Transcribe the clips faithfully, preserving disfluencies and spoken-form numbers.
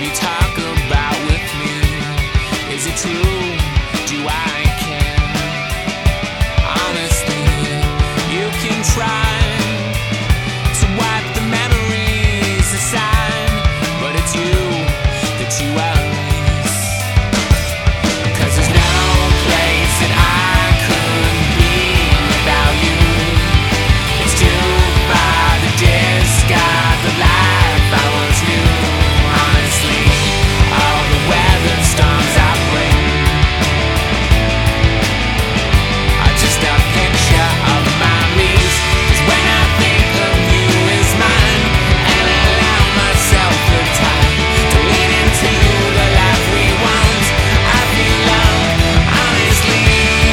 you talk about with me? Is it true? Do I care? Honestly, you can try to wipe the memories aside, but it's you that you erase. 'Cause there's no place that I could be without you. It's too far to discard the life I once knew. Honestly, all the weather storms I bring are just a picture of my leaves. 'Cause when I think of you as mine, and I allow myself the time to lean into the life we want, I feel love, honestly.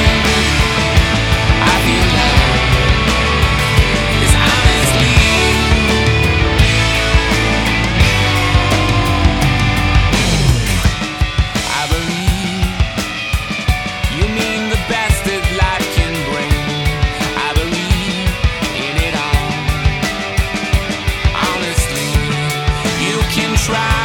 I feel love, 'cause honestly I believe you mean the best that life can bring. I believe in it all. Honestly, you can try